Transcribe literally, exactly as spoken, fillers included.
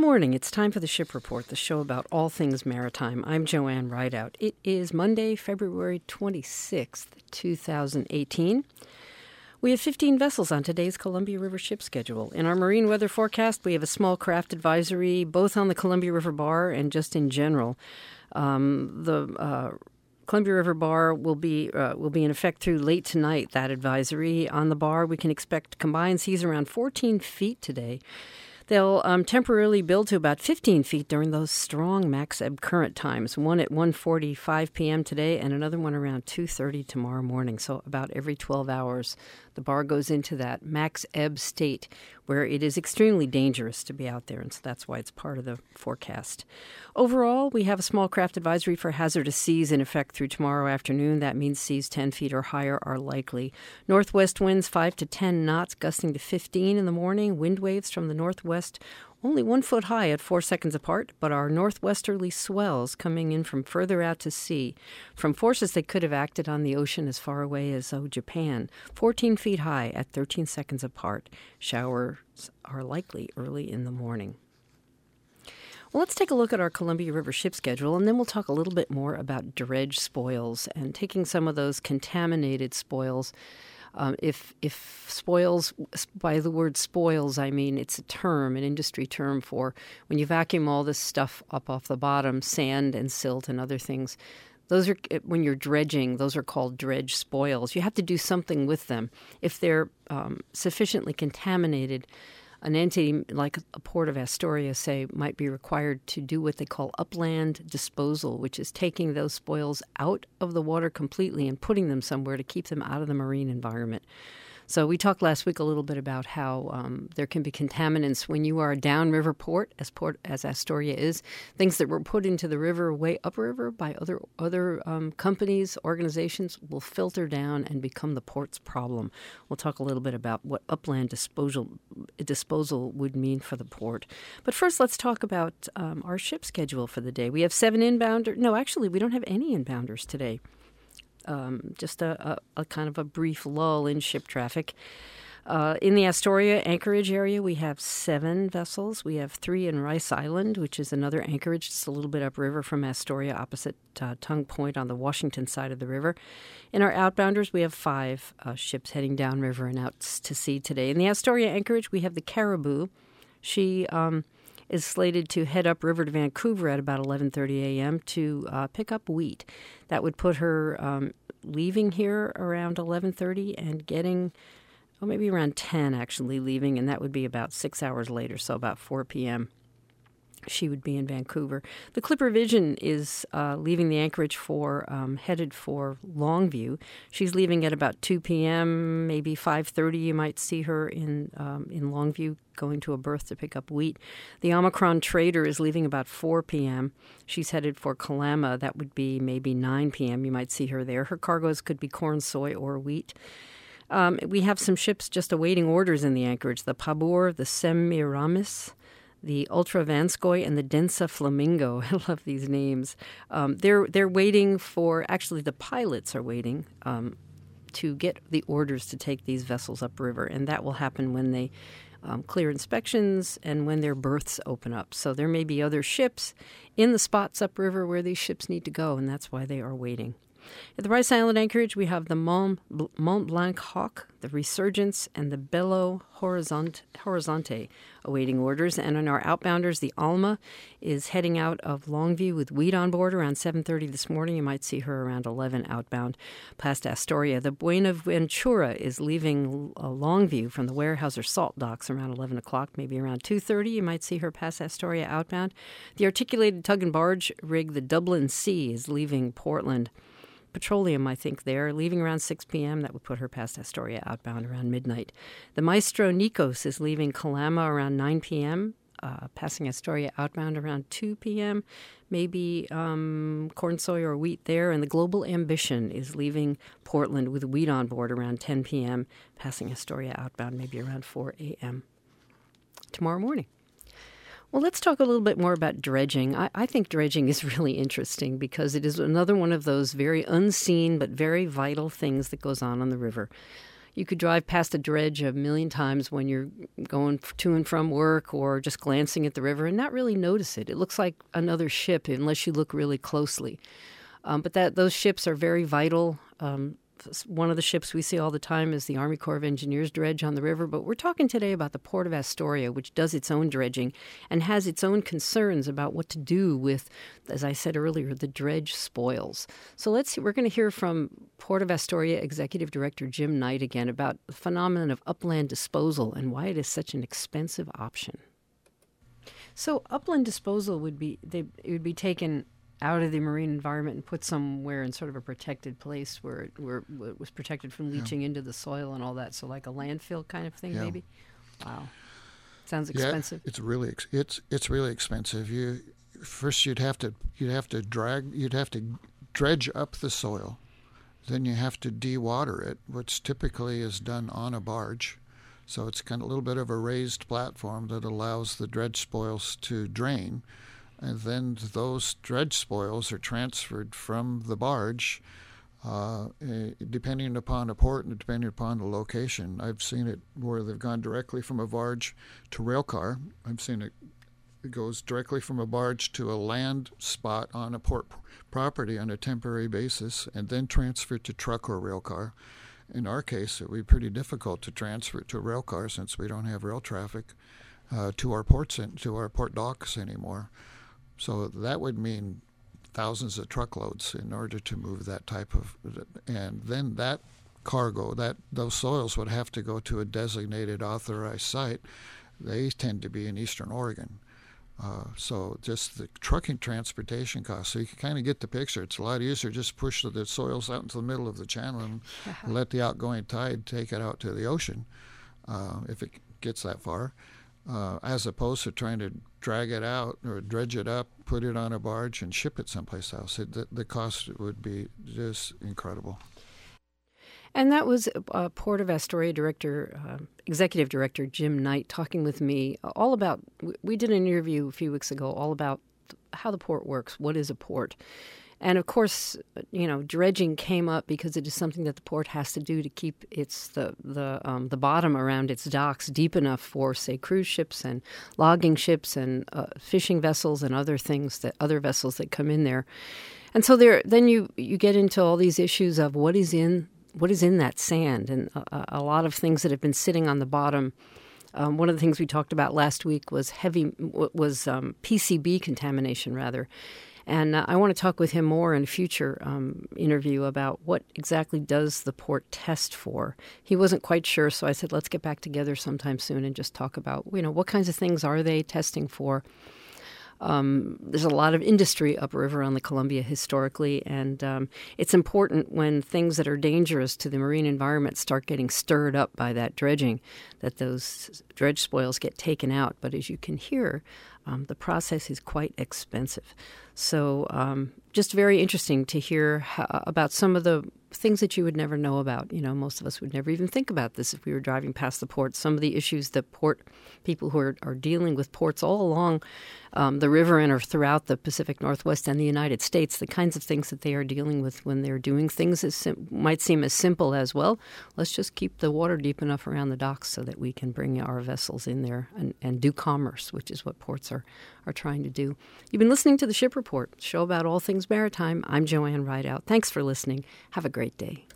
morning. It's time for the Ship Report, the show about all things maritime. I'm Joanne Rideout. It is Monday, February twenty-sixth, twenty eighteen. We have fifteen vessels on today's Columbia River ship schedule. In our marine weather forecast, we have a small craft advisory, both on the Columbia River Bar and just in general. Um, the uh, Columbia River Bar will be uh, will be in effect through late tonight, that advisory. On the bar, we can expect combined seas around fourteen feet today. They'll um, temporarily build to about fifteen feet during those strong max ebb current times, one at one forty-five p.m. today and another one around two thirty tomorrow morning. So about every twelve hours, the bar goes into that max ebb state where it is extremely dangerous to be out there, and so that's why it's part of the forecast. Overall, we have a small craft advisory for hazardous seas in effect through tomorrow afternoon. That means seas ten feet or higher are likely. Northwest winds five to ten knots, gusting to fifteen in the morning. Wind waves from the northwest only one foot high at four seconds apart, but our northwesterly swells coming in from further out to sea, from forces that could have acted on the ocean as far away as oh, Japan, fourteen feet high at thirteen seconds apart. Showers are likely early in the morning. Well, let's take a look at our Columbia River ship schedule, and then we'll talk a little bit more about dredge spoils and taking some of those contaminated spoils. Um, if if spoils, by the word spoils, I mean it's a term, an industry term for when you vacuum all this stuff up off the bottom, sand and silt and other things. Those are, when you're dredging, those are called dredge spoils. You have to do something with them. If they're um, sufficiently contaminated, an entity like a Port of Astoria, say, might be required to do what they call upland disposal, which is taking those spoils out of the water completely and putting them somewhere to keep them out of the marine environment. So we talked last week a little bit about how um, there can be contaminants when you are a downriver port, as port as Astoria is. Things that were put into the river way upriver by other other um, companies, organizations, will filter down and become the port's problem. We'll talk a little bit about what upland disposal disposal would mean for the port. But first, let's talk about um, our ship schedule for the day. We have seven inbounders. No, actually, we don't have any inbounders today. Um, just a, a, a kind of a brief lull in ship traffic. Uh, in the Astoria Anchorage area, we have seven vessels. We have three in Rice Island, which is another anchorage just a little bit upriver from Astoria, opposite uh, Tongue Point on the Washington side of the river. In our outbounders, we have five uh, ships heading downriver and out to sea today. In the Astoria Anchorage, we have the Caribou. She um, is slated to head upriver to Vancouver at about eleven thirty a.m. to uh, pick up wheat. That would put her um, leaving here around eleven thirty and getting, oh, maybe around ten actually leaving, and that would be about six hours later, so about four p.m. she would be in Vancouver. The Clipper Vision is uh, leaving the anchorage for, um, headed for Longview. She's leaving at about two p.m., maybe five thirty. You might see her in um, in Longview going to a berth to pick up wheat. The Omicron Trader is leaving about four p.m. She's headed for Kalama. That would be maybe nine p.m. You might see her there. Her cargoes could be corn, soy, or wheat. Um, we have some ships just awaiting orders in the anchorage. The Pabor, the Semiramis, the Ultra Vanskoy, and the Densa Flamingo. I love these names. Um, they're they're waiting for, actually the pilots are waiting um, to get the orders to take these vessels upriver, and that will happen when they um, clear inspections and when their berths open up. So there may be other ships in the spots upriver where these ships need to go, and that's why they are waiting. At the Rice Island Anchorage, we have the Mont, Mont Blanc Hawk, the Resurgence, and the Belo Horizonte, Horizonte awaiting orders. And on our outbounders, the Alma is heading out of Longview with wheat on board around seven thirty this morning. You might see her around eleven outbound past Astoria. The Buenaventura is leaving uh, Longview from the Weyerhaeuser Salt Docks around eleven o'clock, maybe around two thirty. You might see her past Astoria outbound. The articulated tug and barge rig, the Dublin Sea, is leaving Portland. Petroleum, I think, there, leaving around six p.m. That would put her past Astoria outbound around midnight. The Maestro Nikos is leaving Kalama around nine p.m., uh, passing Astoria outbound around two p.m., maybe um, corn, soy, or wheat there. And the Global Ambition is leaving Portland with wheat on board around ten p.m., passing Astoria outbound maybe around four a.m. tomorrow morning. Well, let's talk a little bit more about dredging. I, I think dredging is really interesting because it is another one of those very unseen but very vital things that goes on on the river. You could drive past a dredge a million times when you're going to and from work or just glancing at the river and not really notice it. It looks like another ship unless you look really closely. Um, but that those ships are very vital. Um, one of the ships we see all the time is the Army Corps of Engineers dredge on the river. But we're talking today about the Port of Astoria, which does its own dredging and has its own concerns about what to do with, as I said earlier, the dredge spoils. So let's see. We're going to hear from Port of Astoria Executive Director Jim Knight again about the phenomenon of upland disposal and why it is such an expensive option. So upland disposal would be they, it would be taken out of the marine environment and put somewhere in sort of a protected place where it, where it was protected from leaching yeah. into the soil and all that. So like a landfill kind of thing, yeah. maybe. Wow, sounds expensive. Yeah, it's really ex- it's it's really expensive. You first you'd have to you'd have to drag you'd have to dredge up the soil, then you have to dewater it, which typically is done on a barge. So it's kind of a little bit of a raised platform that allows the dredge spoils to drain. And then those dredge spoils are transferred from the barge, uh, depending upon a port and depending upon the location. I've seen it where they've gone directly from a barge to rail car. I've seen it, it goes directly from a barge to a land spot on a port property on a temporary basis and then transferred to truck or rail car. In our case, it would be pretty difficult to transfer it to a rail car since we don't have rail traffic uh, to our ports and to our port docks anymore. So that would mean thousands of truckloads in order to move that type of, and then that cargo, that those soils would have to go to a designated authorized site. They tend to be in Eastern Oregon. Uh, so just the trucking transportation costs. So you can kind of get the picture. It's a lot easier to just push the soils out into the middle of the channel and let the outgoing tide take it out to the ocean uh, if it gets that far. Uh, as opposed to trying to drag it out or dredge it up, put it on a barge, and ship it someplace else. It, the, the cost would be just incredible. And that was uh, Port of Astoria Director, uh, Executive Director Jim Knight talking with me all about, we did an interview a few weeks ago all about how the port works, what is a port. And of course, you know, dredging came up because it is something that the port has to do to keep its the the um, the bottom around its docks deep enough for, say, cruise ships and logging ships and uh, fishing vessels and other things that other vessels that come in there. And so there, then you you get into all these issues of what is in what is in that sand, and a, a lot of things that have been sitting on the bottom. Um, one of the things we talked about last week was heavy was um, P C B contamination, rather. And uh, I want to talk with him more in a future um, interview about what exactly does the port test for. He wasn't quite sure, so I said, let's get back together sometime soon and just talk about, you know, what kinds of things are they testing for? Um, there's a lot of industry upriver on the Columbia historically, and um, it's important when things that are dangerous to the marine environment start getting stirred up by that dredging, that those dredge spoils get taken out. But as you can hear, um, the process is quite expensive. So um, just very interesting to hear how, about some of the things that you would never know about. You know, most of us would never even think about this if we were driving past the port. Some of the issues that port people who are, are dealing with ports all along um, the river and or throughout the Pacific Northwest and the United States, the kinds of things that they are dealing with when they're doing things that sim- might seem as simple as, well, let's just keep the water deep enough around the docks so that we can bring our vessels in there and, and do commerce, which is what ports are, are trying to do. You've been listening to The Ship Report, show about all things maritime. I'm Joanne Rideout. Thanks for listening. Have a great day.